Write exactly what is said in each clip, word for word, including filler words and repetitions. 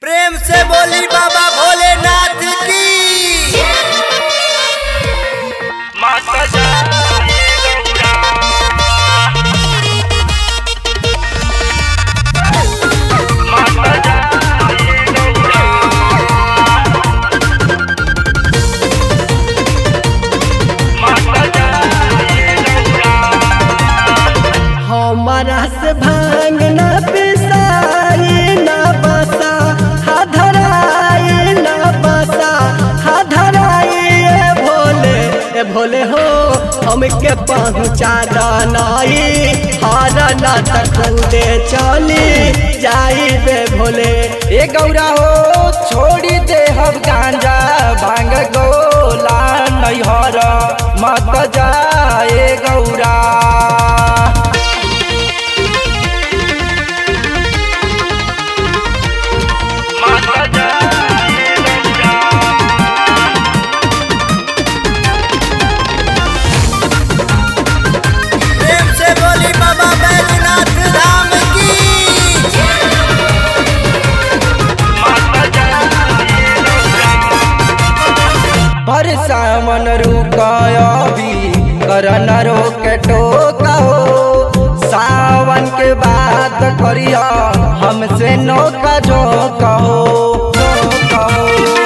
प्रेम से बोली बाबा भोलेनाथ की। माता जाए गौरा, माता जाए गौरा, माता जाए गौरा। हमारा से भांग न पिसाई न बसा हधराई न बसा हधराई ए भोले ए भोले हो हमके पहुँचा दनाई हारा न तकुदे चली जाई बे भोले। ए गौरा हो छोड़ी दे हम गांजा भांग गोला नैहर माता जाए गौरा। माता जाए गौरा, प्रेम से बोली बाबा बैजनाथ धाम की। माता जाए गौरा। पर सामन रुकाया भी करन रोक टोका हो, सावन के बाद करिया हमसे नौका झोंका हो, झोंका हो।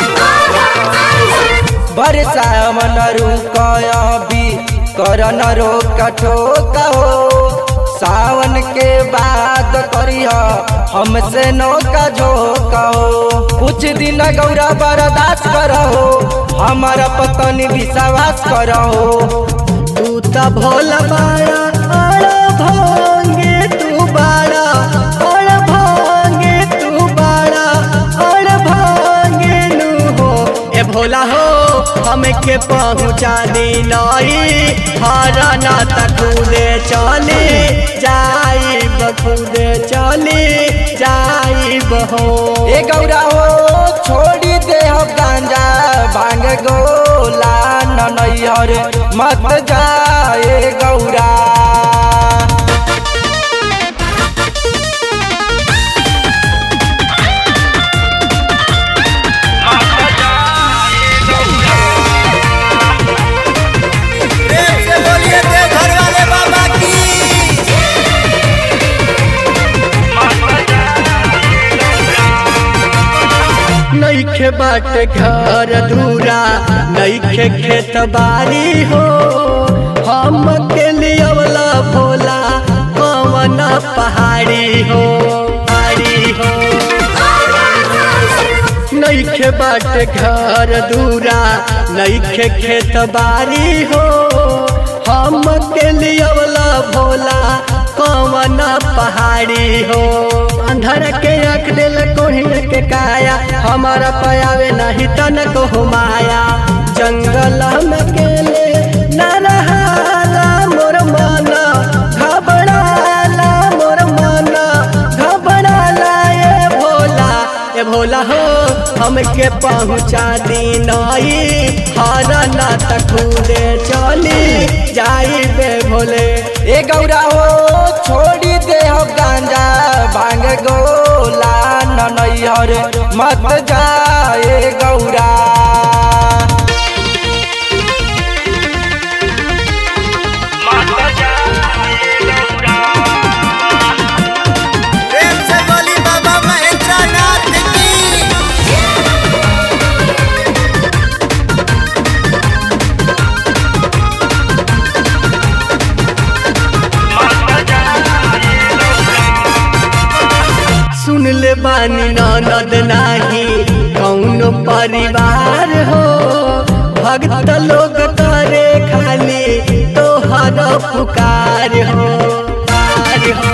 पर सामन रुकाया भी करन रोक टोका हो, सावन के बाद करिया हमसे नौका झोंका हो। कुछ दिन गौरा बर्दाश्त करो, हमारा पतन विश्वास करो। तू त भोला बाड़ा अड़ भांगे तू बाड़ा अड़ भांगे तू बाड़ा अड़ भांगे नू हो ए भोला हो हमके पहुँचा दी नई हरा ना तकुदे चली जाई बखुदे चली जाई बहो। ए गौरा हो छोड़ी दे हो गांजा भांग गोला नैहर मत जाए गौरा। प्रेम से बोलिए देवघर वाले बाबा की। नईखे बाटे घर दूरा नईखे खेत बारी हो, हम के लियवला भोला कवन पहाड़ी हो पहाड़ी हो। नईखे बाटे घर दूरा नईखे खेत बारी हो, हम के लियवला भोला कवन पहाड़ी हो। अंधर के आँख दिल कोहिन के काया हमारा पयावे नहीं तन को माया। जंगल में केले न रहाला मोर मन घबराला मोर मन घबराला ए भोला ए भोला हो हमके पहुँचा दी नई हरा ना तकुदे चली जाई बे भोले। ए गौरा हो छोड़ी दे हो गांजा भांग गोला नैहर मत जाए गौरा। माता जाए गौरा, प्रेम से बोली बाबा महेंद्रनाथ की। माता जाए गौरा। सुन ले बानी ननद नाही कौनो परिवार हो, भक्त लोग करे खाली तोहर पुकार हो पुकार हो।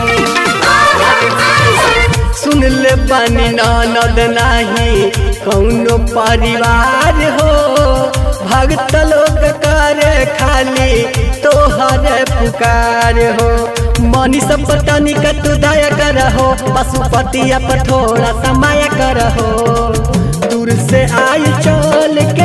सुन ले बानी ननद नाही कौनो परिवार हो, भक्त लोग करे खाली तोहर पुकार हो। मनी सब पतनी का तू दया करहो, पशुपतिया पर थोड़ा समय करहो। दूर से आई चल के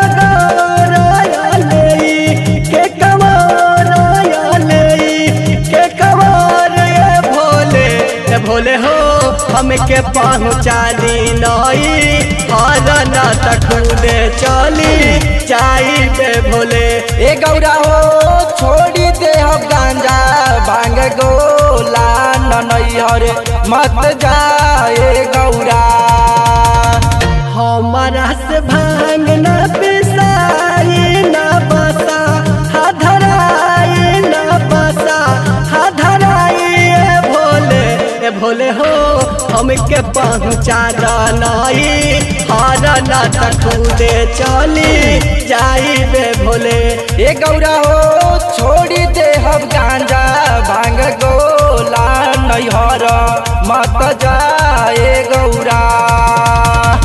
डगरले के कमर के कमर ए भोले ए भोले हो हमके पहुँचा दी नई हर न तकूदे चली जाई बे भोले। ए गौरा हो छोड़ी दे हो गांजा भांग गोला ननैहर मत जाए गौरा। हमारा से भांग न पिसाई न बसा हधराई न बसा हधराई ए भोले ए भोले हो हमके पहुँचा दनाई हर न तकूदे चली जाई बे भोले। ए गौरा हो छोड़ी दे हम गांजा भांग गोला नैहर मत जाए गौरा।